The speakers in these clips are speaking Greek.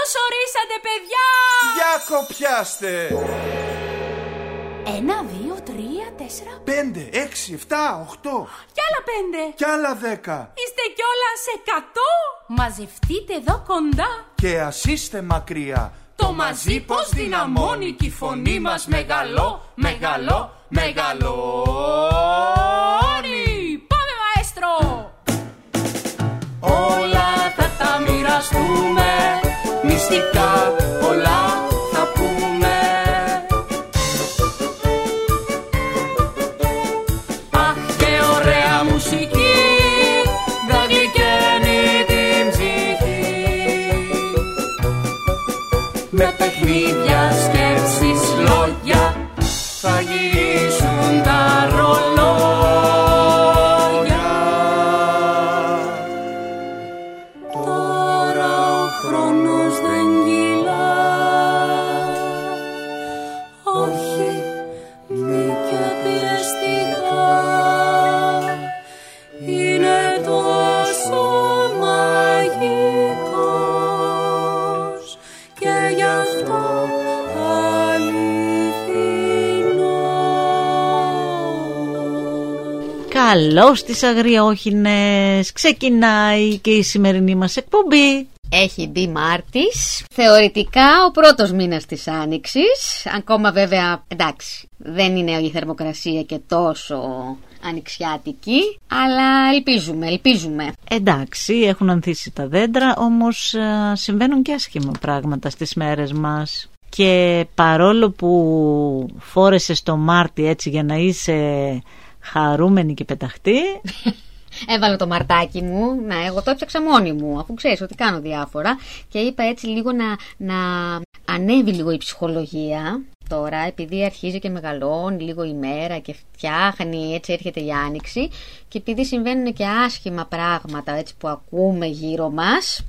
Καλώς ορίσατε, παιδιά! Για κοπιάστε! 1, 2, 3, 4, 5, 6, 7, 8. Κι άλλα 5. Κι άλλα 10. Είστε κιόλας 100. Μαζευτείτε εδώ κοντά. Και ας είστε μακριά. Το μαζί πως δυναμώνει κι η φωνή μας μεγαλώ, μεγαλώ, μεγαλώνει. Πάμε, μαέστρο! Όλα θα τα μοιραστούμε, μυστικά πολλά θα πούμε. Αχ, και ωραία μουσική θα γλυκαίνει την ψυχή. Με παιχνίδια, σκέψεις, λόγια θα γυρίσουν τα ρολόγια. Τώρα ο χρόνος δεν κυλά, όχι μη και πιεστικά. Είναι τόσο μαγικός και γι' αυτό Καλώς τις αγριόχινες. Ξεκινάει και η σημερινή μας εκπομπή. Έχει μπει Μάρτης, θεωρητικά ο πρώτος μήνας της Άνοιξης. Ακόμα βέβαια, εντάξει, δεν είναι η θερμοκρασία και τόσο ανοιξιάτικη, αλλά ελπίζουμε. Εντάξει, έχουν ανθίσει τα δέντρα, όμως συμβαίνουν και άσχημα πράγματα στις μέρες μας. Και παρόλο που φόρεσες το Μάρτι έτσι για να είσαι χαρούμενη και πεταχτή, έβαλα το μαρτάκι μου, εγώ το έψαξα μόνη μου, αφού ξέρεις ότι κάνω διάφορα, και είπα έτσι λίγο να ανέβει λίγο η ψυχολογία. Τώρα, επειδή αρχίζει και μεγαλώνει λίγο η μέρα και φτιάχνει, έτσι έρχεται η Άνοιξη, και επειδή συμβαίνουν και άσχημα πράγματα έτσι που ακούμε γύρω μας,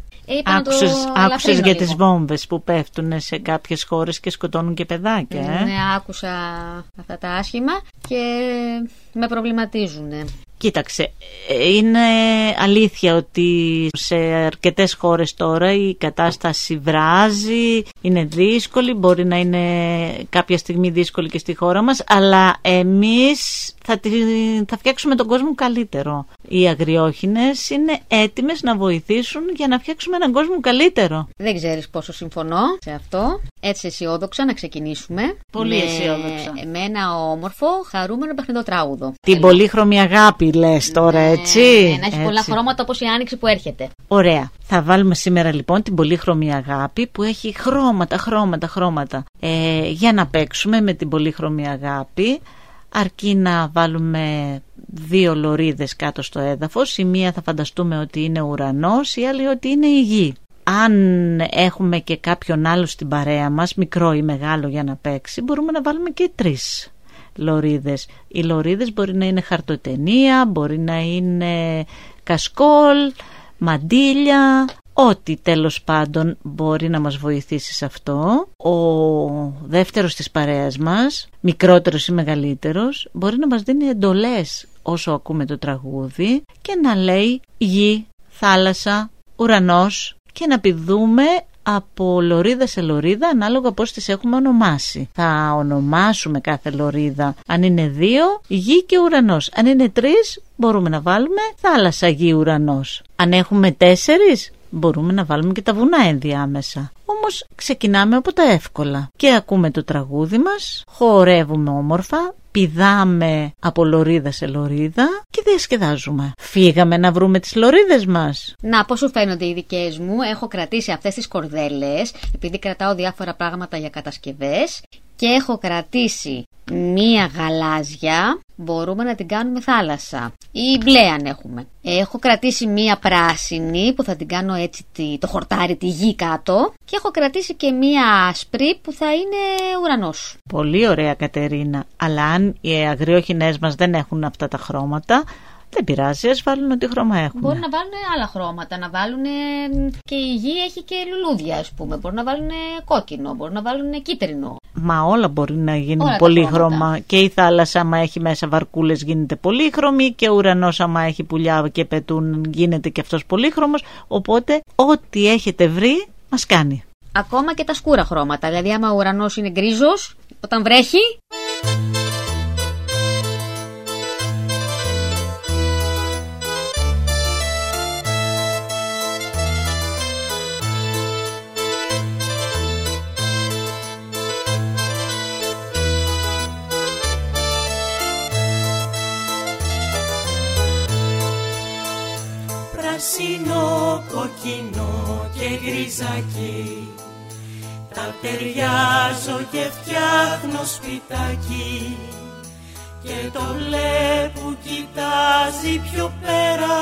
άκουσες για τις βόμβες που πέφτουν σε κάποιες χώρες και σκοτώνουν και παιδάκια. Ναι, άκουσα αυτά τα άσχημα και με προβληματίζουν. Κοίταξε, είναι αλήθεια ότι σε αρκετές χώρες τώρα η κατάσταση βράζει, είναι δύσκολη, μπορεί να είναι κάποια στιγμή δύσκολη και στη χώρα μας, αλλά εμείς θα φτιάξουμε τον κόσμο καλύτερο. Οι αγριόχινες είναι έτοιμες να βοηθήσουν για να φτιάξουμε έναν κόσμο καλύτερο. Δεν ξέρεις πόσο συμφωνώ σε αυτό. Έτσι αισιόδοξα να ξεκινήσουμε. Πολύ αισιόδοξα. Με ένα όμορφο, χαρούμενο παιχνιδοτράγουδο. Την πολύχρωμη αγάπη λες τώρα, έτσι. Να έχει πολλά χρώματα όπως η Άνοιξη που έρχεται. Ωραία. Θα βάλουμε σήμερα λοιπόν την πολύχρωμη αγάπη που έχει χρώματα. Για να παίξουμε με την πολύχρωμη αγάπη, αρκεί να βάλουμε 2 λωρίδες κάτω στο έδαφος. Η μία θα φανταστούμε ότι είναι ουρανός, η άλλη ότι είναι η γη. Αν έχουμε και κάποιον άλλο στην παρέα μας, μικρό ή μεγάλο για να παίξει, μπορούμε να βάλουμε και 3 λωρίδες. Οι λωρίδες μπορεί να είναι χαρτοτενία, μπορεί να είναι κασκόλ, μαντίλια, ό,τι τέλος πάντων μπορεί να μας βοηθήσει σε αυτό. Ο δεύτερος της παρέας μας, μικρότερος ή μεγαλύτερος, μπορεί να μας δίνει εντολές όσο ακούμε το τραγούδι και να λέει γη, θάλασσα, ουρανός, και να πηδούμε από λωρίδα σε λωρίδα ανάλογα πώς τις έχουμε ονομάσει. Θα ονομάσουμε κάθε λωρίδα. Αν είναι 2, γη και ουρανός. Αν είναι 3, μπορούμε να βάλουμε θάλασσα, γη, ουρανός. Αν έχουμε 4, μπορούμε να βάλουμε και τα βουνά ενδιάμεσα. Όμως ξεκινάμε από τα εύκολα. Και ακούμε το τραγούδι μας, χορεύουμε όμορφα, πηδάμε από λωρίδα σε λωρίδα και διασκεδάζουμε. Φύγαμε να βρούμε τις λωρίδες μας. Να, πώς σου φαίνονται οι δικές μου? Έχω κρατήσει αυτές τις κορδέλες, επειδή κρατάω διάφορα πράγματα για κατασκευές, και έχω κρατήσει μία γαλάζια, μπορούμε να την κάνουμε θάλασσα, ή μπλε αν έχουμε. Έχω κρατήσει μία πράσινη που θα την κάνω έτσι το χορτάρι, τη γη κάτω, και έχω κρατήσει και μία άσπρη που θα είναι ουρανός. Πολύ ωραία, Κατερίνα, αλλά αν οι αγριόχινές μας δεν έχουν αυτά τα χρώματα, δεν πειράζει, ας βάλουν ό,τι χρώμα έχουν. Μπορούν να βάλουν άλλα χρώματα, να βάλουν και η γη έχει και λουλούδια, ας πούμε. Μπορούν να βάλουν κόκκινο, μπορούν να βάλουν κίτρινο. Μα όλα μπορεί να γίνουν πολύχρωμα. Και η θάλασσα, άμα έχει μέσα βαρκούλες, γίνεται πολύχρωμη. Και ο ουρανός, άμα έχει πουλιά και πετούν, γίνεται και αυτός πολύχρωμος. Οπότε, ό,τι έχετε βρει, μας κάνει. ακόμα και τα σκούρα χρώματα. Δηλαδή άμα ο ουρανός είναι γκρίζος, όταν βρέχει, πράσινο, κοκκινό και γκριζάκι, τα ταιριάζω και φτιάχνω σπιτάκι, και το μπλε που κοιτάζει πιο πέρα,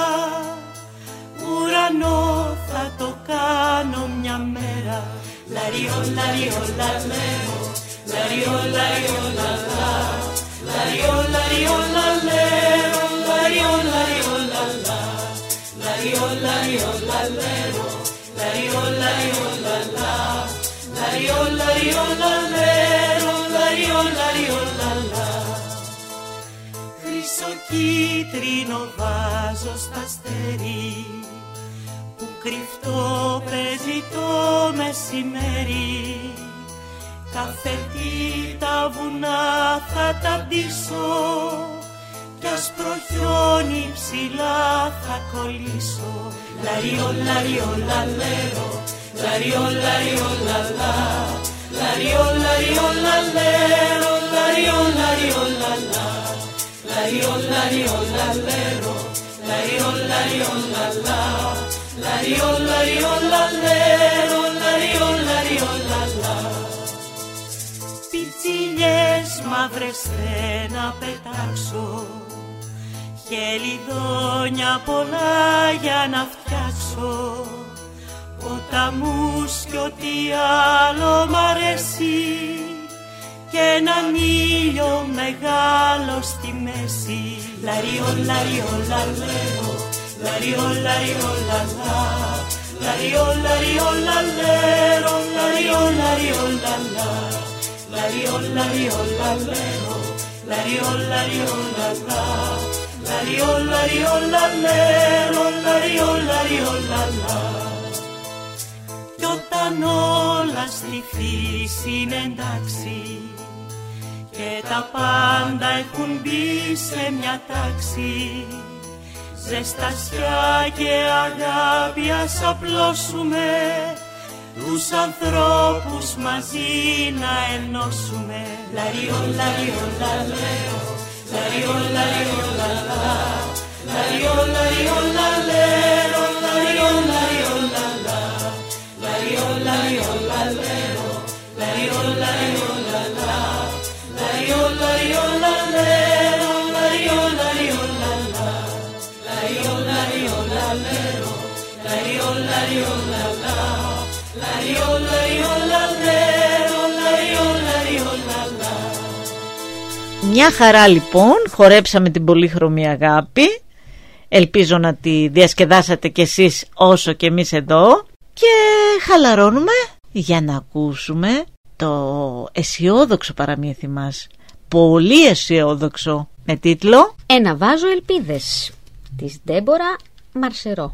ουρανό θα το κάνω μια μέρα. Λαριό, λαριό, λαλέρο, λαριό, λαριό, λαλά, λαριό, λαριό, λαλέρο, λαριό, λαριό, λαλά, λαριό, λαριό, λαλέρο, λαριό, λαριό, λαλά, λαριό, λαριό, λαλέρο, λαριό, λαριό, λαλά. Χρυσοκίτρινο βάζω στα αστέρι, που κρυφτό παίζει το μεσημέρι. Καφετή τα βουνά θα τα ντύσω, κι άσπρο χιόνι ψηλά θα κολλήσω. Λαριό, λαριό, λαλέρο, λαριό, λαριό, λαλά, λαριό, λαριό, λαλέρο, λαριό, λαριό, λαλά, λαριό, λαριό, λαλέρο, λαριό, λαριό, λαλά, λαριό, λαριό, λαλέρο, λαριό, λαριό, λαλά. Πιτσιλιές μαύρες να πετάξω, χελιδόνια πολλά για να φτιάξω, ποταμούς κι ό,τι άλλο μ' αρέσει, και έναν ήλιο μεγάλο στη μέση. Λαριό, λαριό, λαλέρο, λαριό, λαριό, λαλά, λαριό, λαριό, λαλέρο, λαριό, λαριό, λαλά, λαριό, λαριό, λαλέρο, λαριό, λαριό, λαλά, λαριό, λαριό, λαλέρο, λαριό, λαριό, λαλά. Κι όταν όλα στη φύση είναι εντάξει και τα πάντα έχουν μπει σε μια τάξη, ζεστασιά και αγάπη ας απλώσουμε, τους ανθρώπους μαζί να ενώσουμε. Λαριό, λαριό, λαλέρο, λαριό, λαριό, λαλά, λαριό, λαριό, λαλέρο, λαριό, λαριό, λαλά, λαριό, λαριό, λαλέρο, λαριό, λαριό, λαλά, λαριό, λαριό, λαλέρο, λαριό, λαριό, λαλά, λαριό, λαριό, λαλέρο, λαριό, λαριό, λαλά, λαριό, λαριό, λαλέρο, λαριό, λαριό, λαλά. Μια χαρά λοιπόν, χορέψαμε την πολύχρωμη αγάπη. Ελπίζω να τη διασκεδάσατε κι εσείς όσο και εμείς εδώ. Και χαλαρώνουμε για να ακούσουμε το αισιόδοξο παραμύθι μας. Πολύ αισιόδοξο, με τίτλο «Ένα βάζο ελπίδες» της Ντέμπορα Μαρσερό.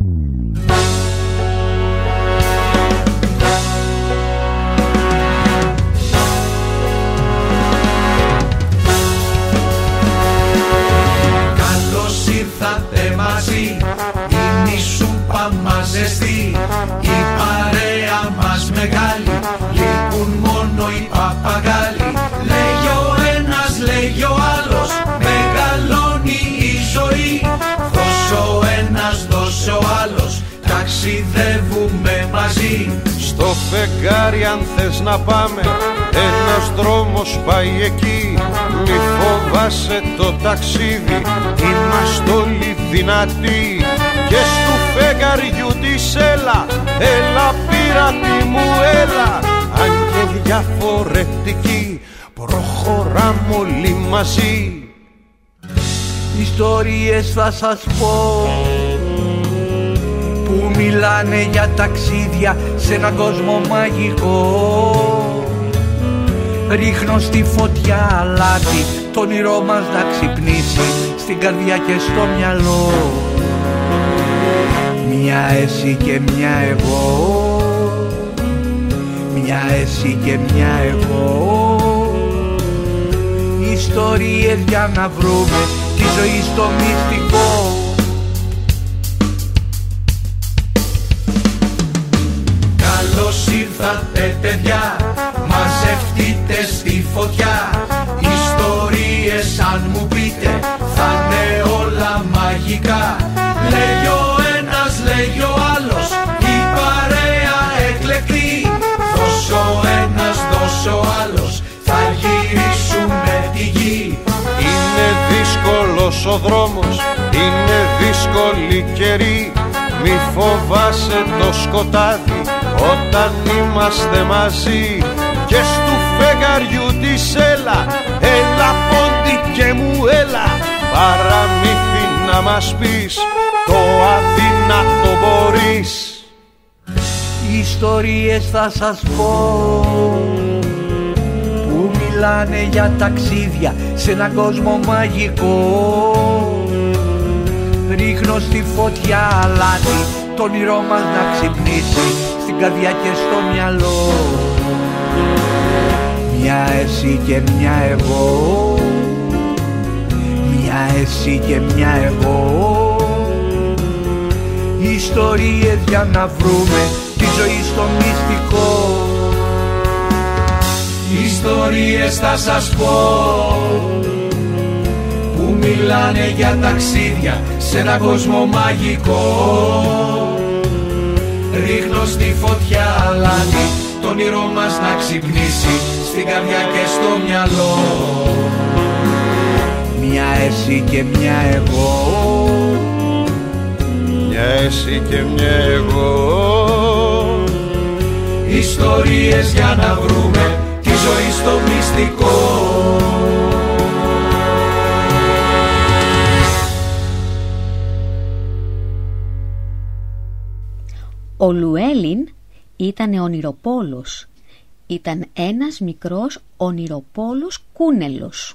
Καλώς ήρθατε μαζί, είναι η σούπα μας ζεστή, η παρέα μας μεγάλη, λείπουν μόνο οι παπαγάλοι. Λέγει ο ένας, λέγει ο άλλος, μεγαλώνει η ζωή, δώσε ο ένας, δώσε ο άλλος, ταξιδεύουμε μαζί. Στο φεγγάρι αν θες να πάμε, ένας δρόμος πάει εκεί. Μη φοβάσαι το ταξίδι, είμαστε όλοι δυνατοί. Και στου φεγγαριού της έλα, έλα πειρατή μου έλα. Αν και διαφορετικοί, προχωράμε όλοι μαζί. Ιστορίες θα σας πω που μιλάνε για ταξίδια σε έναν κόσμο μαγικό. Ρίχνω στη φωτιά αλάτι, το όνειρό μας να ξυπνήσει στην καρδιά και στο μυαλό. Μια εσύ και μια εγώ, εσύ και μια εγώ. Ιστορίες για να βρούμε τη ζωή στο μυστικό. Καλώς ήρθατε παιδιά, μαζευτείτε στη φωτιά. Ιστορίες αν μου πείτε θα είναι όλα μαγικά. Λέγει ο ένας, λέγει ο άλλος, η παρέα εκλεκτή. Δώσε ο ένας, δώσε ο άλλος, θα γυρίσουμε τη γη. Είναι δύσκολος ο δρόμος, είναι δύσκολη καιρή. Μη φοβάσαι το σκοτάδι όταν είμαστε μαζί. Και στου φεγγαριού της έλα, έλα πόντι και μου έλα. Παραμύθι να μας πεις, το αδύνατο μπορείς. Ιστορίες θα σας πω που μιλάνε για ταξίδια σε έναν κόσμο μαγικό. Ρίχνω στη φωτιά αλάτι, το όνειρό μας να ξυπνήσει στην καρδιά και στο μυαλό. Μια εσύ και μια εγώ, μια εσύ και μια εγώ. Ιστορίες για να βρούμε τη ζωή στο μυστικό. Ιστορίες θα σας πω που μιλάνε για ταξίδια σε έναν κόσμο μαγικό. Ρίχνω στη φωτιά αλάτι, το όνειρό μας να ξυπνήσει στην καρδιά και στο μυαλό. Μια εσύ και μια εγώ, μια εσύ και μια εγώ. Ιστορίες για να βρούμε τη ζωή στο μυστικό. Ο Λουέλιν ήταν ονειροπόλος. Ήταν ένας μικρός ονειροπόλος κούνελος.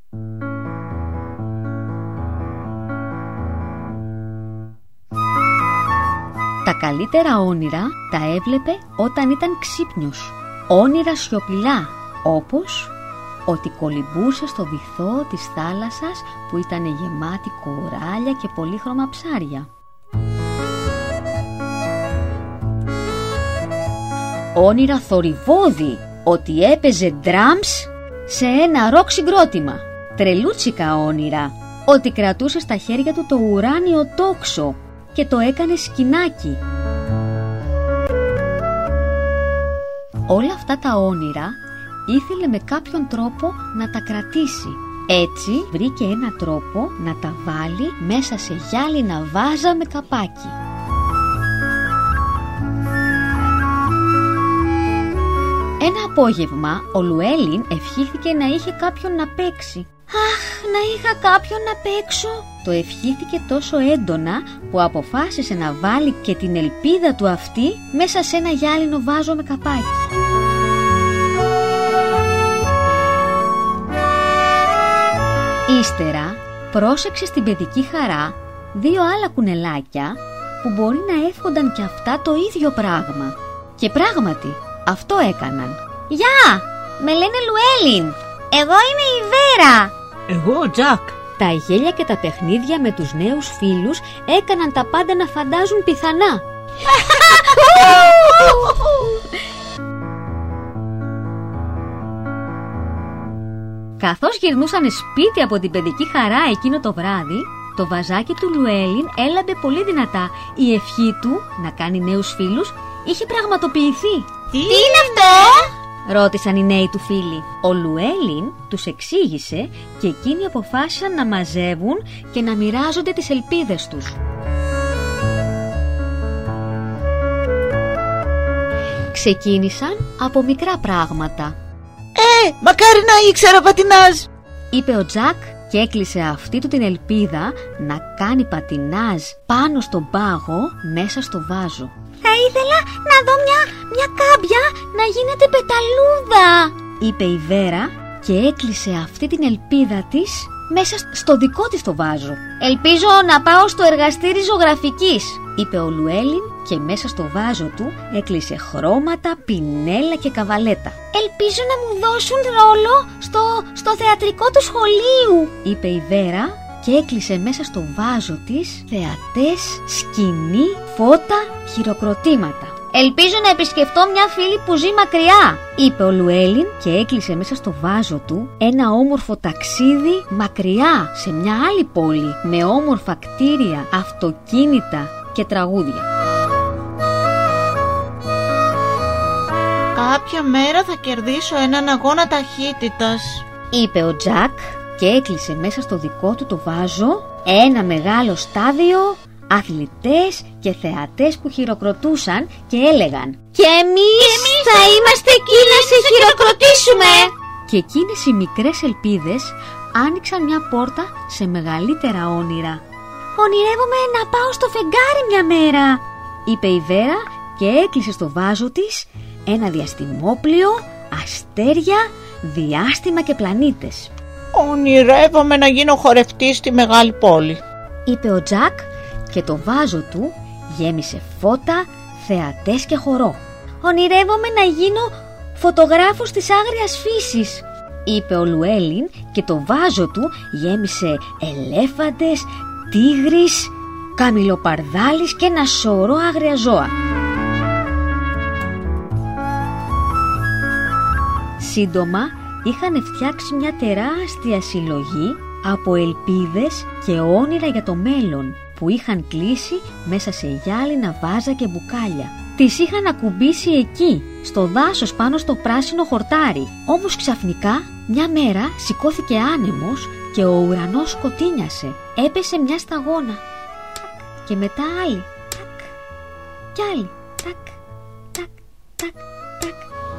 Τα καλύτερα όνειρα τα έβλεπε όταν ήταν ξύπνιος. Όνειρα σιωπηλά, όπως ότι κολυμπούσε στο βυθό της θάλασσας που ήταν γεμάτη κοράλια και πολύχρωμα ψάρια. Όνειρα θορυβώδη, ότι έπαιζε drums σε ένα ροκ συγκρότημα. Τρελούτσικα όνειρα, ότι κρατούσε στα χέρια του το ουράνιο τόξο και το έκανε σκηνάκι. Όλα αυτά τα όνειρα ήθελε με κάποιον τρόπο να τα κρατήσει. Έτσι βρήκε έναν τρόπο να τα βάλει μέσα σε γυάλινα βάζα με καπάκι. Ένα απόγευμα ο Λουέλιν ευχήθηκε να είχε κάποιον να παίξει. «Αχ, να είχα κάποιον να παίξω!» Το ευχήθηκε τόσο έντονα που αποφάσισε να βάλει και την ελπίδα του αυτή μέσα σε ένα γυάλινο βάζο με καπάκι. Ύστερα πρόσεξε στην παιδική χαρά 2 άλλα κουνελάκια που μπορεί να εύχονταν κι αυτά το ίδιο πράγμα. Και πράγματι αυτό έκαναν. «Γεια! Με λένε Λουέλιν! Εγώ είμαι η Βέρα!» Εγώ ο Τζακ. Τα γέλια και τα παιχνίδια με τους νέους φίλους έκαναν τα πάντα να φαντάζουν πιθανά. Καθώς γυρνούσαν σπίτι από την παιδική χαρά εκείνο το βράδυ, το βαζάκι του Λουέλιν έλαμπε πολύ δυνατά. Η ευχή του να κάνει νέους φίλους είχε πραγματοποιηθεί. Τι είναι αυτό? Ρώτησαν οι νέοι του φίλοι. Ο Λουέλιν τους εξήγησε και εκείνοι αποφάσισαν να μαζεύουν και να μοιράζονται τις ελπίδες τους. Ξεκίνησαν από μικρά πράγματα. Μακάρι να ήξερα πατινάζ, είπε ο Τζακ και έκλεισε αυτή του την ελπίδα να κάνει πατινάζ πάνω στον πάγο μέσα στο βάζο. «Θα ήθελα να δω μια κάμπια να γίνεται πεταλούδα», είπε η Βέρα και έκλεισε αυτή την ελπίδα της μέσα στο δικό της το βάζο. «Ελπίζω να πάω στο εργαστήρι ζωγραφικής», είπε ο Λουέλιν και μέσα στο βάζο του έκλεισε χρώματα, πινέλα και καβαλέτα. «Ελπίζω να μου δώσουν ρόλο στο θεατρικό του σχολείου», είπε η Βέρα και έκλεισε μέσα στο βάζο της θεατές, σκηνή, φώτα, χειροκροτήματα. «Ελπίζω να επισκεφτώ μια φίλη που ζει μακριά», είπε ο Λουέλιν και έκλεισε μέσα στο βάζο του ένα όμορφο ταξίδι μακριά σε μια άλλη πόλη με όμορφα κτίρια, αυτοκίνητα και τραγούδια. «Κάποια μέρα θα κερδίσω έναν αγώνα ταχύτητας», είπε ο Τζακ και έκλεισε μέσα στο δικό του το βάζο ένα μεγάλο στάδιο, αθλητές και θεατές που χειροκροτούσαν και έλεγαν «Και εμείς θα είμαστε εκεί να σε χειροκροτήσουμε!» Και εκείνες οι μικρές ελπίδες άνοιξαν μια πόρτα σε μεγαλύτερα όνειρα. «Ονειρεύομαι να πάω στο φεγγάρι μια μέρα», είπε η Βέρα και έκλεισε στο βάζο της ένα διαστημόπλιο, αστέρια, διάστημα και πλανήτες. «Ονειρεύομαι να γίνω χορευτής στη μεγάλη πόλη», είπε ο Τζακ και το βάζο του γέμισε φώτα, θεατές και χορό. «Ονειρεύομαι να γίνω φωτογράφος της άγριας φύσης», είπε ο Λουέλιν και το βάζο του γέμισε ελέφαντες, τίγρης, καμιλοπαρδάλης και ένα σωρό άγρια ζώα. Σύντομα είχαν φτιάξει μια τεράστια συλλογή από ελπίδες και όνειρα για το μέλλον που είχαν κλείσει μέσα σε γυάλινα βάζα και μπουκάλια. Τις είχαν ακουμπήσει εκεί, στο δάσος πάνω στο πράσινο χορτάρι. Όμως ξαφνικά μια μέρα σηκώθηκε άνεμος και ο ουρανός σκοτίνιασε. Έπεσε μια σταγόνα. Τακ. Και μετά άλλη. Τακ. Κι άλλη. Τακ. Τακ. Τακ. Τακ.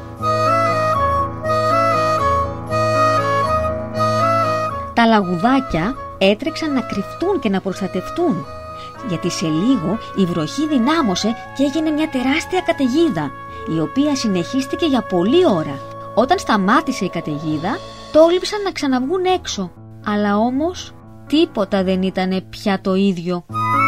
Τα λαγουδάκια έτρεξαν να κρυφτούν και να προστατευτούν, γιατί σε λίγο η βροχή δυνάμωσε και έγινε μια τεράστια καταιγίδα, η οποία συνεχίστηκε για πολλή ώρα. Όταν σταμάτησε η καταιγίδα, τόλμησαν να ξαναβγούν έξω, αλλά όμως τίποτα δεν ήταν πια το ίδιο.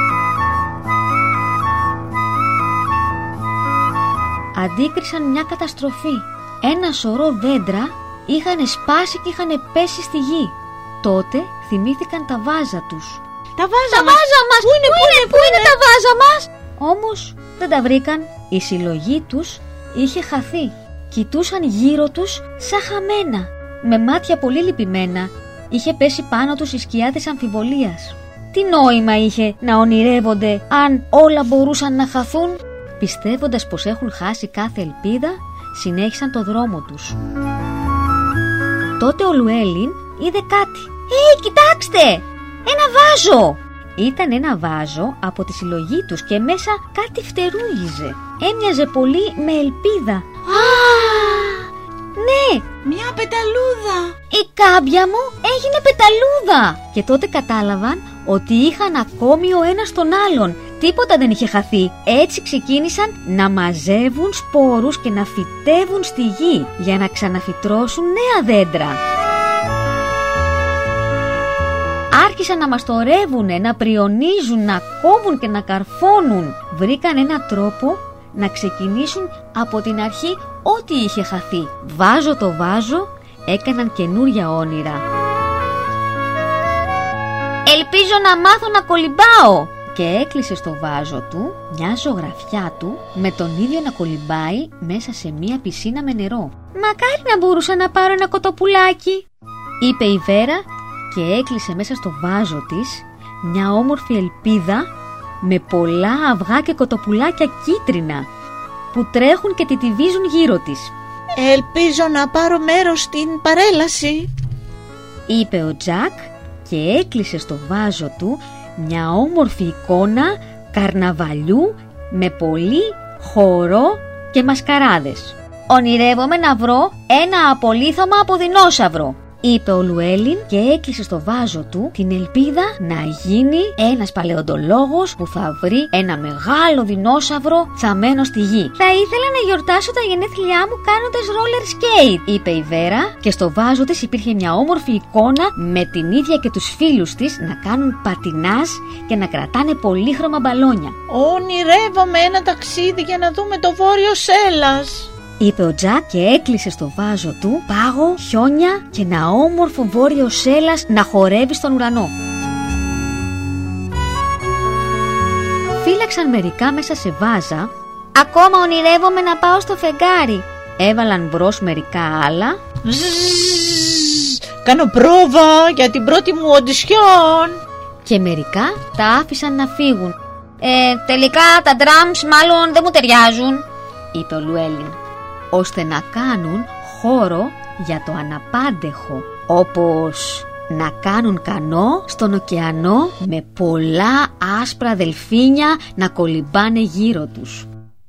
Αντίκρισαν μια καταστροφή. Ένα σωρό δέντρα είχαν σπάσει και είχαν πέσει στη γη. Τότε θυμήθηκαν τα βάζα τους. «Τα βάζα μας! Πού είναι τα βάζα μας?» Όμως δεν τα βρήκαν. Η συλλογή τους είχε χαθεί. Κοιτούσαν γύρω τους σαν χαμένα, με μάτια πολύ λυπημένα. Είχε πέσει πάνω τους η σκιά της αμφιβολίας. Τι νόημα είχε να ονειρεύονται αν όλα μπορούσαν να χαθούν? Πιστεύοντας πως έχουν χάσει κάθε ελπίδα, συνέχισαν το δρόμο τους. Τότε ο Λουέλιν είδε κάτι. Κοιτάξτε! Ένα βάζο! Ήταν ένα βάζο από τη συλλογή τους και μέσα κάτι φτερούγιζε. Έμοιαζε πολύ με ελπίδα. Ναι! «Μια πεταλούδα!» Η κάμπια μου έγινε πεταλούδα! Και τότε κατάλαβαν ότι είχαν ακόμη ο ένας τον άλλον. Τίποτα δεν είχε χαθεί. Έτσι ξεκίνησαν να μαζεύουν σπόρους και να φυτεύουν στη γη για να ξαναφυτρώσουν νέα δέντρα. Άρχισαν να μαστορεύουνε, να πριονίζουν, να κόβουν και να καρφώνουν. Βρήκαν έναν τρόπο να ξεκινήσουν από την αρχή ό,τι είχε χαθεί. Βάζο το βάζο έκαναν καινούρια όνειρα. «Ελπίζω να μάθω να κολυμπάω», και έκλεισε στο βάζο του μια ζωγραφιά του με τον ίδιο να κολυμπάει μέσα σε μια πισίνα με νερό. «Μακάρι να μπορούσα να πάρω ένα κοτοπουλάκι», είπε η Βέρα και έκλεισε μέσα στο βάζο της μια όμορφη ελπίδα με πολλά αυγά και κοτοπουλάκια κίτρινα που τρέχουν και τιτιβίζουν γύρω της. «Ελπίζω να πάρω μέρος στην παρέλαση», είπε ο Τζακ και έκλεισε στο βάζο του μια όμορφη εικόνα καρναβαλιού με πολύ χορό και μασκαράδες. «Ονειρεύομαι να βρω ένα απολίθωμα από δεινόσαυρο», είπε ο Λουέλιν και έκλεισε στο βάζο του την ελπίδα να γίνει ένας παλαιοντολόγος που θα βρει ένα μεγάλο δεινόσαυρο θαμμένο στη γη. «Θα ήθελα να γιορτάσω τα γενέθλιά μου κάνοντας roller skate», είπε η Βέρα, και στο βάζο της υπήρχε μια όμορφη εικόνα με την ίδια και τους φίλους της να κάνουν πατινάζ και να κρατάνε πολύχρωμα μπαλόνια. «Ονειρεύομαι ένα ταξίδι για να δούμε το Βόρειο Σέλλας», είπε ο Τζακ και έκλεισε στο βάζο του πάγο, χιόνια και ένα όμορφο Βόρειο Σέλλας να χορεύει στον ουρανό. Φύλαξαν μερικά μέσα σε βάζα. «Ακόμα ονειρεύομαι να πάω στο φεγγάρι», έβαλαν μπρος μερικά άλλα. «Κάνω πρόβα για την πρώτη μου οντισιόν». Και μερικά τα άφησαν να φύγουν. «Τελικά τα drums μάλλον δεν μου ταιριάζουν», είπε ο Λουέλιν, ώστε να κάνουν χώρο για το αναπάντεχο, όπως να κάνουν κανό στον ωκεανό με πολλά άσπρα δελφίνια να κολυμπάνε γύρω τους.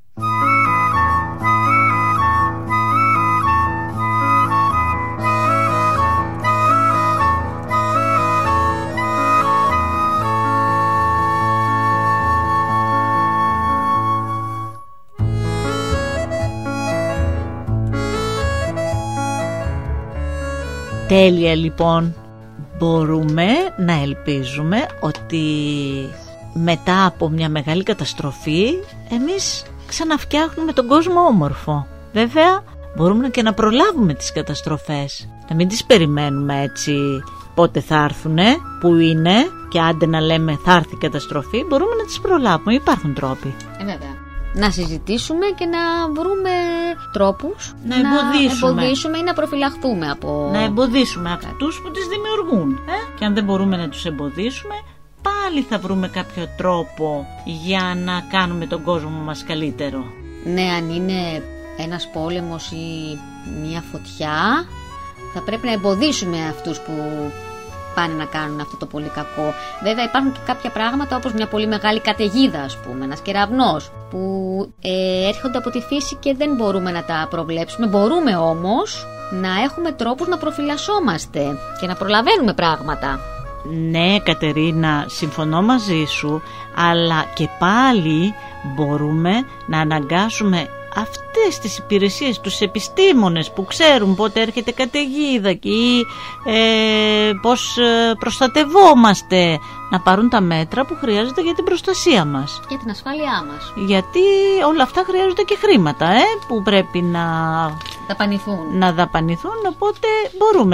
Τέλεια λοιπόν. Μπορούμε να ελπίζουμε ότι μετά από μια μεγάλη καταστροφή εμείς ξαναφτιάχνουμε τον κόσμο όμορφο. Βέβαια μπορούμε και να προλάβουμε τις καταστροφές, να μην τις περιμένουμε έτσι πότε θα έρθουνε, που είναι, και άντε να λέμε θα έρθει η καταστροφή. Μπορούμε να τις προλάβουμε, υπάρχουν τρόποι. Βέβαια. Να συζητήσουμε και να βρούμε τρόπους να εμποδίσουμε ή να προφυλαχθούμε από... Να εμποδίσουμε αυτούς που τις δημιουργούν. Και αν δεν μπορούμε να τους εμποδίσουμε, πάλι θα βρούμε κάποιο τρόπο για να κάνουμε τον κόσμο μας καλύτερο. Ναι, αν είναι ένας πόλεμος ή μια φωτιά, θα πρέπει να εμποδίσουμε αυτούς που πάνε να κάνουν αυτό το πολύ κακό. Βέβαια υπάρχουν και κάποια πράγματα όπως μια πολύ μεγάλη καταιγίδα, ας πούμε, ένας κεραυνός που έρχονται από τη φύση και δεν μπορούμε να τα προβλέψουμε. Μπορούμε όμως να έχουμε τρόπους να προφυλασσόμαστε και να προλαβαίνουμε πράγματα. Ναι, Κατερίνα, συμφωνώ μαζί σου, αλλά και πάλι μπορούμε να αναγκάσουμε αυτές τις υπηρεσίες, τους επιστήμονες που ξέρουν πότε έρχεται καταιγίδα και πώς προστατευόμαστε, να πάρουν τα μέτρα που χρειάζονται για την προστασία μας, για την ασφάλειά μας. Γιατί όλα αυτά χρειάζονται και χρήματα που πρέπει να δαπανηθούν, οπότε μπορούμε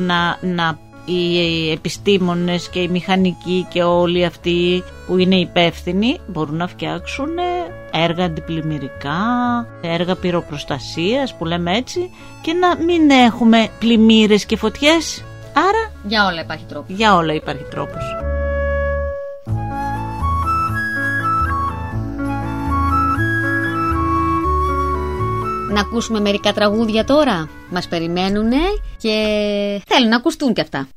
οι επιστήμονες και οι μηχανικοί και όλοι αυτοί που είναι υπεύθυνοι μπορούν να φτιάξουν έργα αντιπλημμυρικά, έργα πυροπροστασίας που λέμε έτσι, και να μην έχουμε πλημμύρες και φωτιές. Άρα για όλα υπάρχει τρόπος. Για όλα υπάρχει τρόπος. Να ακούσουμε μερικά τραγούδια τώρα. Μας περιμένουνε και θέλουν να ακουστούν κι αυτά.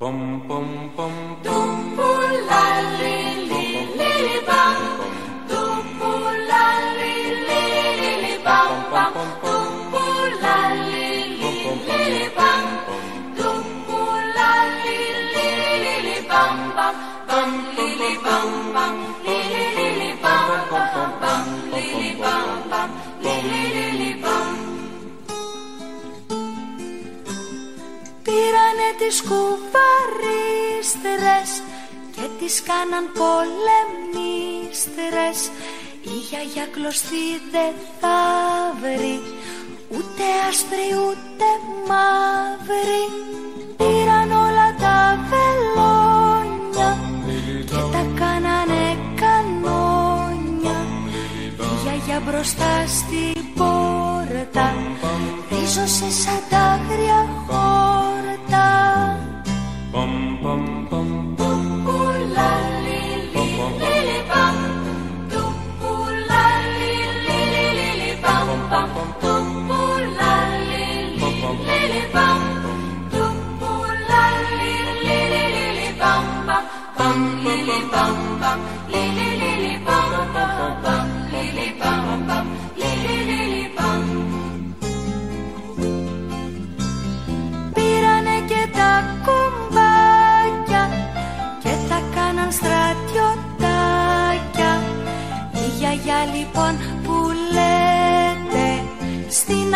Πήρανε τις κουβαρίστρες και τις κάναν πολεμίστρες. Η γιαγιά κλωστή δεν θα βρει ούτε άσπρη ούτε μαύρη. Πήραν όλα τα βελόνια και τα κάνανε κανόνια. Η γιαγιά μπροστά στην πόρτα ρίζωσε σαν τα άγρια χόρτα.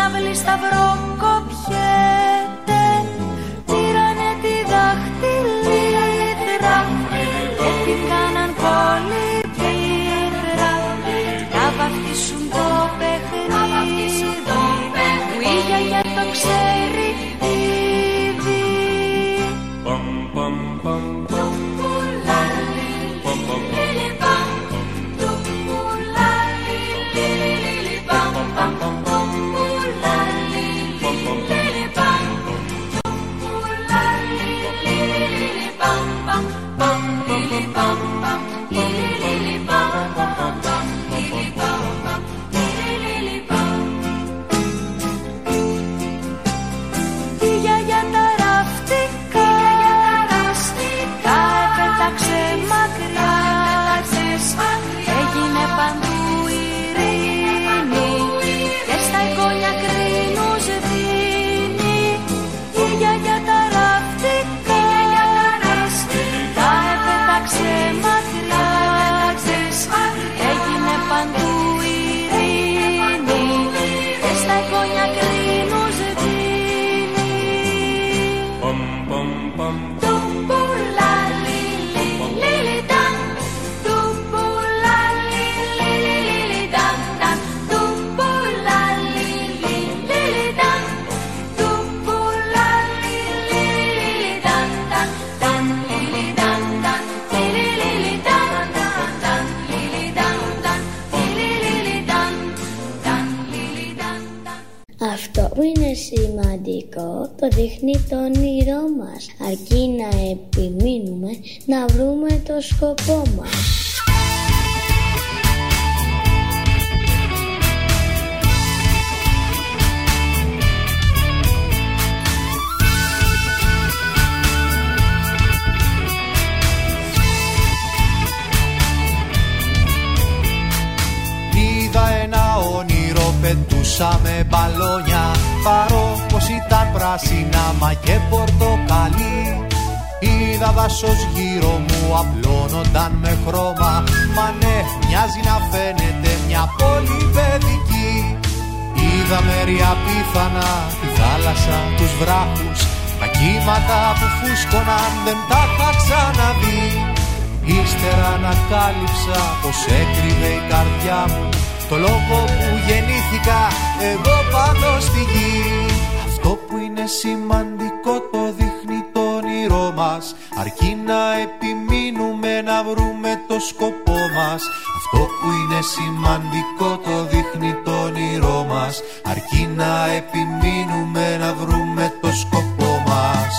αυλή σταυρό κοπιέται. Πήρανε τη δαχτυλίδρα και την κάναν κολυμπίδρα. Να βαφτίσουν το παιχνίδι που η γιαγιά το ξέρει ήδη. Αυτό που είναι σημαντικό το δείχνει το όνειρό μας, αρκεί να επιμείνουμε να βρούμε το σκοπό μας. Είδα ένα όνειρο, πετούσαμε μπαλόνια, παρό πως ήταν πράσινα μα και πορτοκαλί. Είδα δάσος γύρω μου απλώνονταν με χρώμα, μα ναι, μοιάζει να φαίνεται μια πόλη παιδική. Είδα μέρη απίθανα, τη θάλασσα, τους βράχους, τα κύματα που φούσκωναν δεν τα είχα ξαναδεί. Ύστερα ανακάλυψα πως έκρυβε η καρδιά μου το λόγο που γεννήθηκα εγώ πάνω στη γη. Αυτό που είναι σημαντικό το δείχνει το όνειρό μας, αρκεί να επιμείνουμε να βρούμε το σκοπό μας. Αυτό που είναι σημαντικό το δείχνει το όνειρό μας, αρκεί να επιμείνουμε να βρούμε το σκοπό μας.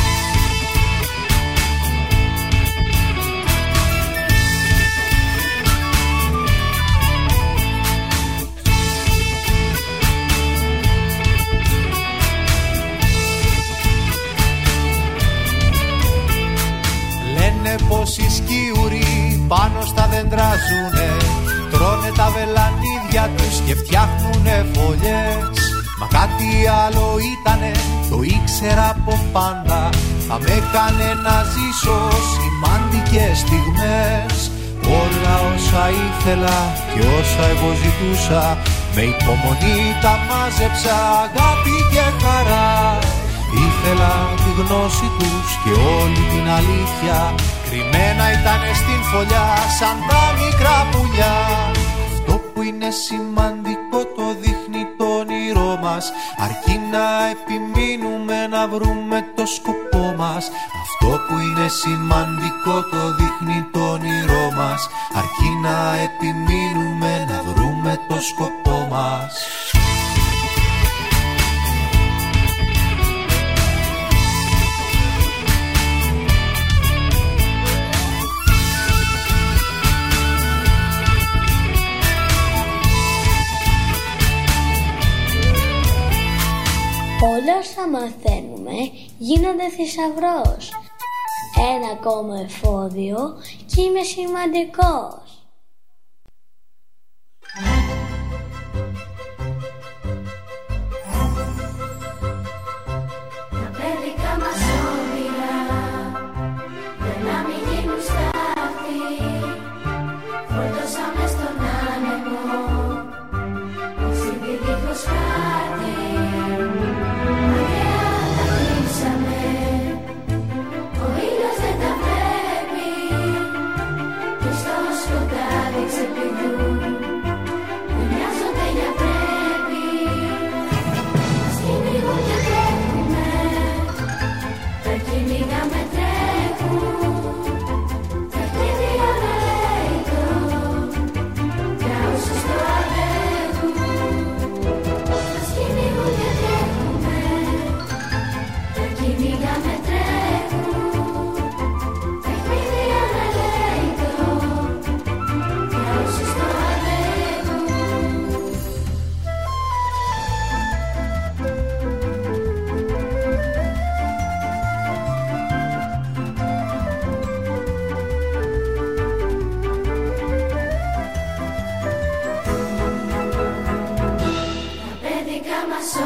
Πως οι σκιουροί πάνω στα δέντρα ζουνε, τρώνε τα βελανίδια τους και φτιάχνουνε φωλιές. Μα κάτι άλλο ήτανε, το ήξερα από πάντα, θα με έκανε να ζήσω σημαντικές στιγμές. Όλα όσα ήθελα και όσα εγώ ζητούσα, με υπομονή τα μάζεψα, αγάπη και χαρά. Ήθελα τη γνώση τους και όλη την αλήθεια, κρυμμένα ήτανε στην φωλιά σαν τα μικρά πουλιά. Αυτό που είναι σημαντικό το δείχνει το όνειρό μας, αρκεί να επιμείνουμε να βρούμε το σκοπό μας. Αυτό που είναι σημαντικό το δείχνει το όνειρό μας, αρκεί να επιμείνουμε να βρούμε το σκοπό μας. Όλα όσα μαθαίνουμε γίνονται θησαυρός. Ένα ακόμα εφόδιο και είμαι σημαντικός. Τα παιδικά μας όνειρα δεν να μην γίνουν στάχτη. Φορτώσαμε στον άνεμο, οξύδι δίχως χάρτη.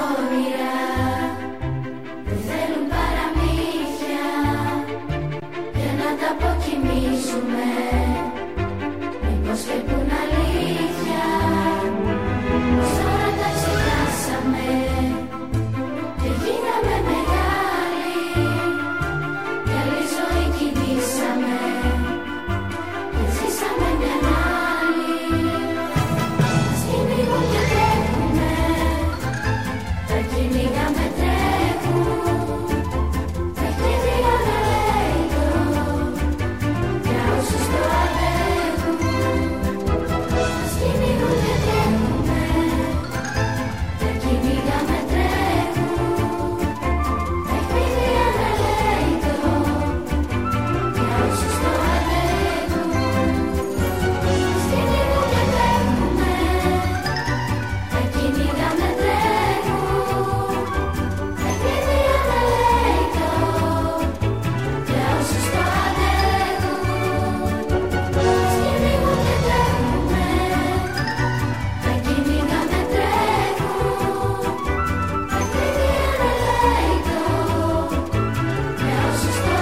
όνειρα δεν θέλουν παραμύθια για να τα αποκοιμήσουμε. Μήπως και πουν αλήθεια πως τώρα τα ξεχάσαμε και γίναμε μεγάλοι κι άλλη ζωή κινήσαμε και ζήσαμε μια άλλη. Ας κυνηγούν και τρέχουνε, τα κυνηγάμε τρέχουν, παιχνίδια δεν λέει το για όσους το αντέχουν. Ας κυνηγούν και τρέχουνε, τα κυνηγάμε τρέχουν, παιχνίδια δεν λέει το για όσους το αντέχουν. Ας κυνηγούν και τρέχουνε, τα κυνηγάμε τρέχουν, παιχνίδια δεν λέει το για όσους το αντέχουν. Ας κυνηγούν και τρέχουνε, τα κυνηγάμε τρέχουν, παιχνίδια δεν λέει το για όσους το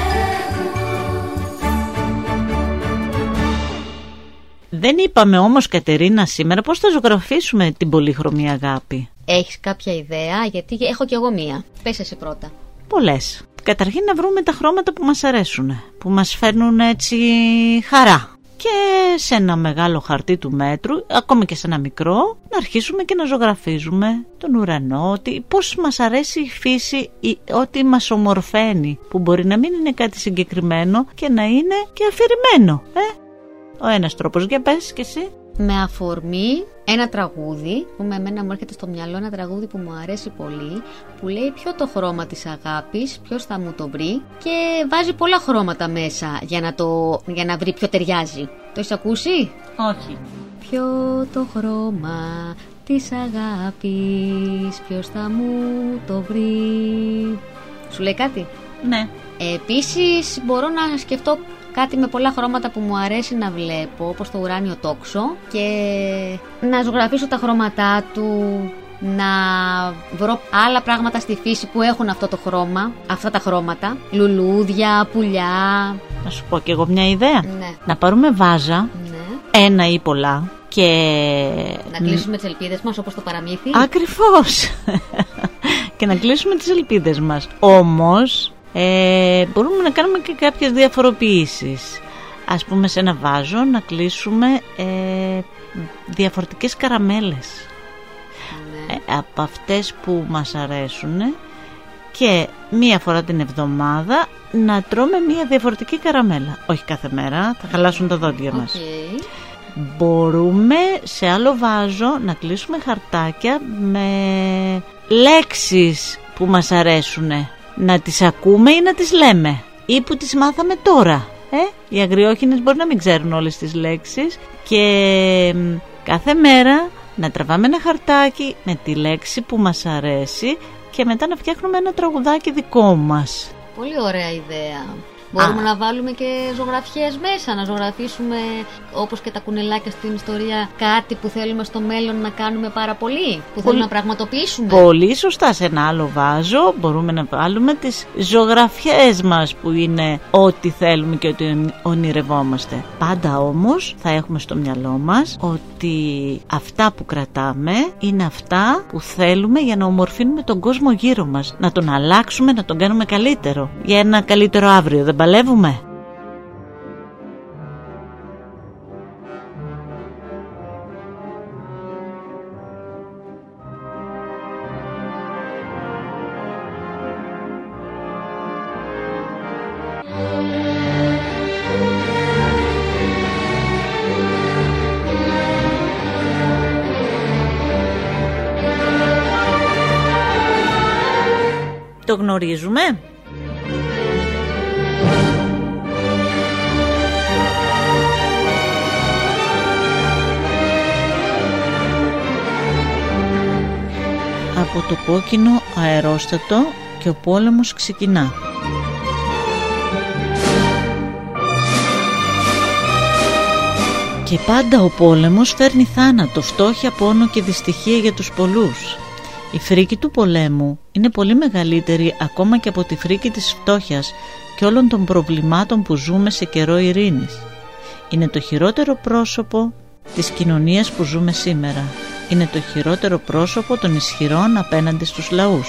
αντέχουν. Δεν είπαμε όμως, Κατερίνα, σήμερα πώς θα ζωγραφίσουμε την πολύχρωμη αγάπη. Έχεις κάποια ιδέα? Γιατί έχω κι εγώ μία. Πες εσύ πρώτα. Πολλές. Καταρχήν να βρούμε τα χρώματα που μας αρέσουν, που μας φέρνουν έτσι χαρά. Και σε ένα μεγάλο χαρτί του μέτρου, ακόμα και σε ένα μικρό, να αρχίσουμε και να ζωγραφίζουμε τον ουρανό, πώς μας αρέσει η φύση, ό,τι μας ομορφαίνει, που μπορεί να μην είναι κάτι συγκεκριμένο και να είναι και αφηρημένο. Ο ένας τρόπος, για πες και εσύ. Με αφορμή ένα τραγούδι που με εμένα μου έρχεται στο μυαλό, ένα τραγούδι που μου αρέσει πολύ, που λέει ποιο το χρώμα της αγάπης, ποιος θα μου το βρει, και βάζει πολλά χρώματα μέσα για να βρει ποιο ταιριάζει. Το έχεις ακούσει? Όχι. Ποιο το χρώμα της αγάπης, ποιος θα μου το βρει. Σου λέει κάτι? Ναι. Επίσης μπορώ να σκεφτώ κάτι με πολλά χρώματα που μου αρέσει να βλέπω, όπως το ουράνιο τόξο, και να ζωγραφίσω τα χρώματά του, να βρω άλλα πράγματα στη φύση που έχουν αυτό το χρώμα, αυτά τα χρώματα, λουλούδια, πουλιά. Να σου πω κι εγώ μια ιδέα. Ναι. Να πάρουμε βάζα, Ναι. ένα ή πολλά, και Να κλείσουμε τις ελπίδες μας όπως το παραμύθι. Ακριβώς. Και να κλείσουμε τις ελπίδες μας. Όμως μπορούμε να κάνουμε και κάποιες διαφοροποιήσεις. Ας πούμε, σε ένα βάζο να κλείσουμε διαφορετικές καραμέλες, από αυτές που μας αρέσουν, και μία φορά την εβδομάδα να τρώμε μία διαφορετική καραμέλα. Όχι κάθε μέρα, θα χαλάσουν τα δόντια μας. Μπορούμε σε άλλο βάζο να κλείσουμε χαρτάκια με λέξεις που μας αρέσουν, να τις ακούμε ή να τις λέμε, ή που τις μάθαμε τώρα. Οι αγριόχινες μπορεί να μην ξέρουν όλες τις λέξεις, και κάθε μέρα να τραβάμε ένα χαρτάκι με τη λέξη που μας αρέσει και μετά να φτιάχνουμε ένα τραγουδάκι δικό μας. Πολύ ωραία ιδέα. Μπορούμε να βάλουμε και ζωγραφιές μέσα, να ζωγραφίσουμε όπως και τα κουνελάκια στην ιστορία κάτι που θέλουμε στο μέλλον να κάνουμε πάρα πολύ, που θέλουμε να πραγματοποιήσουμε. Πολύ σωστά. Σε ένα άλλο βάζο μπορούμε να βάλουμε τις ζωγραφιές μας, που είναι ό,τι θέλουμε και ό,τι ονειρευόμαστε. Πάντα όμως θα έχουμε στο μυαλό μας ότι αυτά που κρατάμε είναι αυτά που θέλουμε για να ομορφύνουμε τον κόσμο γύρω μας, να τον αλλάξουμε, να τον κάνουμε καλύτερο, για ένα καλύτερο αύριο. Δεν παλεύουμε? Το γνωρίζουμε? Από το κόκκινο αερόστατο και ο πόλεμος ξεκινά. Και πάντα ο πόλεμος φέρνει θάνατο, φτώχεια, πόνο και δυστυχία για τους πολλούς. Η φρίκη του πολέμου είναι πολύ μεγαλύτερη ακόμα και από τη φρίκη της φτώχειας και όλων των προβλημάτων που ζούμε σε καιρό ειρήνης. Είναι το χειρότερο πρόσωπο της κοινωνίας που ζούμε σήμερα. Είναι το χειρότερο πρόσωπο των ισχυρών απέναντι στους λαούς.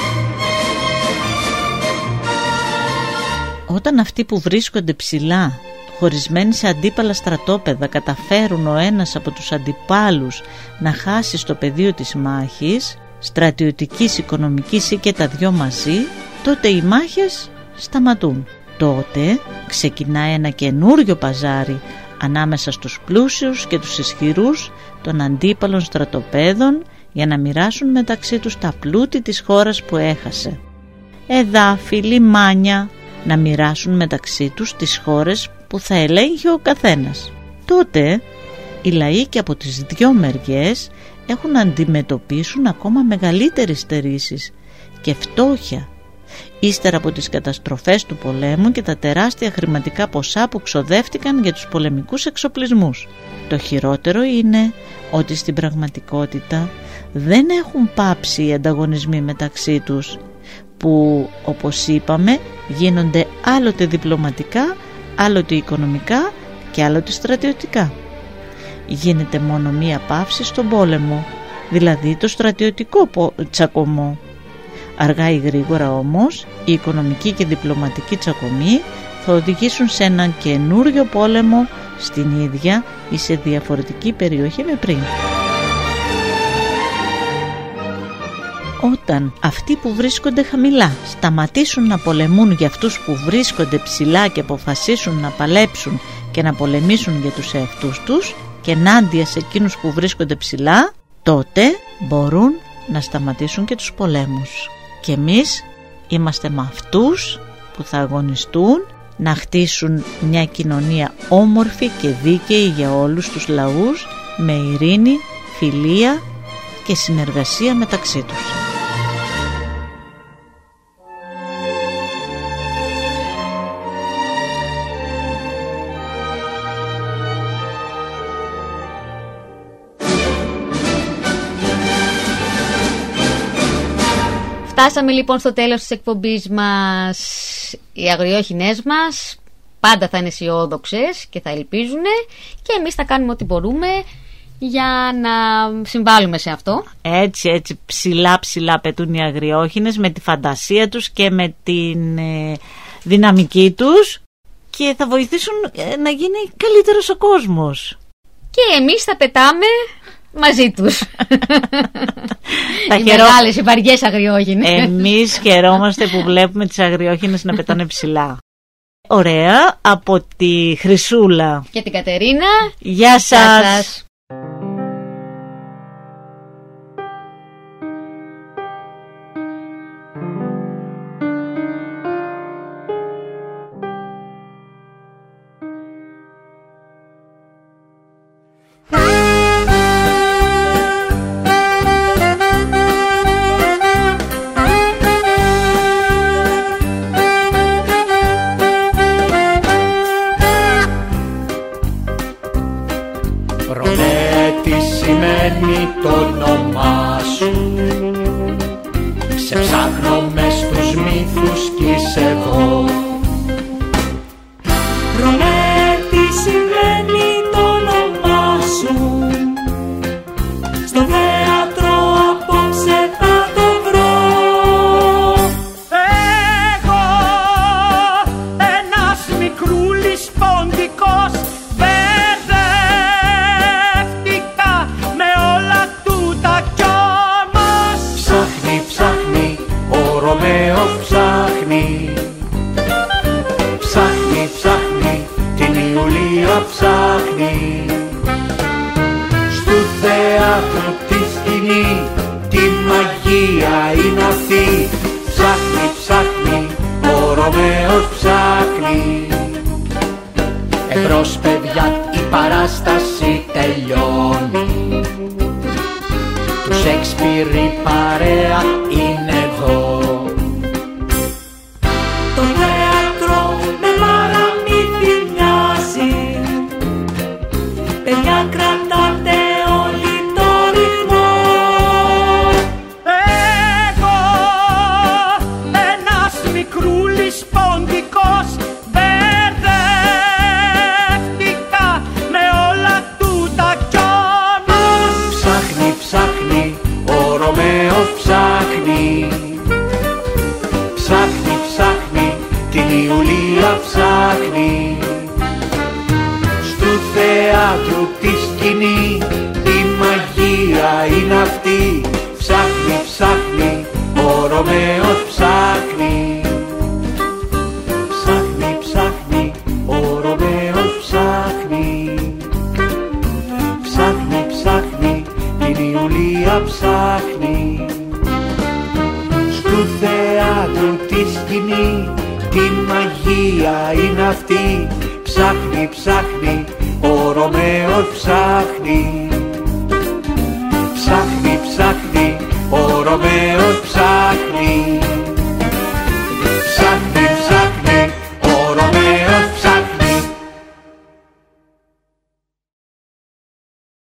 Όταν αυτοί που βρίσκονται ψηλά, χωρισμένοι σε αντίπαλα στρατόπεδα, καταφέρουν ο ένας από τους αντιπάλους να χάσει στο πεδίο της μάχης, στρατιωτικής, οικονομικής ή και τα δυο μαζί, τότε οι μάχες σταματούν. Τότε ξεκινάει ένα καινούριο παζάρι ανάμεσα στους πλούσιους και τους ισχυρούς των αντίπαλων στρατοπέδων για να μοιράσουν μεταξύ τους τα πλούτη της χώρας που έχασε. Εδάφη, λιμάνια, να μοιράσουν μεταξύ τους τις χώρες που θα ελέγχει ο καθένας. Τότε οι λαοί και από τις δυο μεριές έχουν να αντιμετωπίσουν ακόμα μεγαλύτερες στερήσεις και φτώχεια, ύστερα από τις καταστροφές του πολέμου και τα τεράστια χρηματικά ποσά που ξοδεύτηκαν για τους πολεμικούς εξοπλισμούς. Το χειρότερο είναι ότι στην πραγματικότητα δεν έχουν πάψει οι ανταγωνισμοί μεταξύ τους, που όπως είπαμε γίνονται άλλοτε διπλωματικά, άλλοτε οικονομικά και άλλοτε στρατιωτικά. Γίνεται μόνο μία παύση στον πόλεμο, δηλαδή το στρατιωτικό τσακωμό. Αργά ή γρήγορα όμως η οικονομική και διπλωματική τσακωμοί θα οδηγήσουν σε έναν καινούριο πόλεμο στην ίδια ή σε διαφορετική περιοχή με πριν. Όταν αυτοί που βρίσκονται χαμηλά σταματήσουν να πολεμούν για αυτούς που βρίσκονται ψηλά και αποφασίσουν να παλέψουν και να πολεμήσουν για τους εαυτούς τους και ενάντια σε εκείνους που βρίσκονται ψηλά, τότε μπορούν να σταματήσουν και τους πολέμους. Και εμείς είμαστε με αυτούς που θα αγωνιστούν να χτίσουν μια κοινωνία όμορφη και δίκαιη για όλους τους λαούς, με ειρήνη, φιλία και συνεργασία μεταξύ τους. Φτάσαμε λοιπόν στο τέλος της εκπομπής μας. Οι αγριόχινές μας πάντα θα είναι αισιόδοξες και θα ελπίζουν, και εμείς θα κάνουμε ό,τι μπορούμε για να συμβάλλουμε σε αυτό. Έτσι ψηλά πετούν οι αγριόχινες με τη φαντασία τους και με την δυναμική τους, και θα βοηθήσουν να γίνει καλύτερος ο κόσμος. Και εμείς θα πετάμε μαζί τους. Οι μεγάλες, οι βαριές αγριόχινες. Εμείς χαιρόμαστε που βλέπουμε τις αγριόχινες να πετάνε ψηλά. Ωραία, από τη Χρυσούλα και την Κατερίνα. Γεια σας. Το όνομά σου, σε ψάχνω μες στους μύθους κι είσαι εδώ. Ρωμέ, τι σημαίνει το όνομά σου, στο θέατρο απόψε θα το βρω. Εγώ, ένας μικρούλης ποντικός, ψάχνει την Ιουλία, ψάχνει στου θέατρου τη σκηνή, τη μαγεία είναι αυτή. Ψάχνει, ο Ρωμαίος ψάχνει. Εμπρός παιδιά, η παράσταση τελειώνει, του Σέξπιρ η παρέα είναι εδώ. Το θέατρο με παραμύθι μοιάζει, παιδιά κρατάτε όλοι το ρυθμό. Ψάχνει, ψάχνει, την Ιουλία ψάχνει. Στου θεάτρου τη σκηνή η μαγεία είναι αυτή. Ψάχνει, ψάχνει, ο Ρωμαίος ψάχνει. Ψάχνει, ψάχνει, ο Ρωμαίος ψάχνει. Ψάχνει, ψάχνει, την Ιουλία ψάχνει. Στου θεάτρου τη σκηνή τη μαγεία είναι αυτή. Ψάχνει, ψάχνει, ο Ρωμαίος ψάχνει. Ψάχνει, ψάχνει, ο Ρωμαίος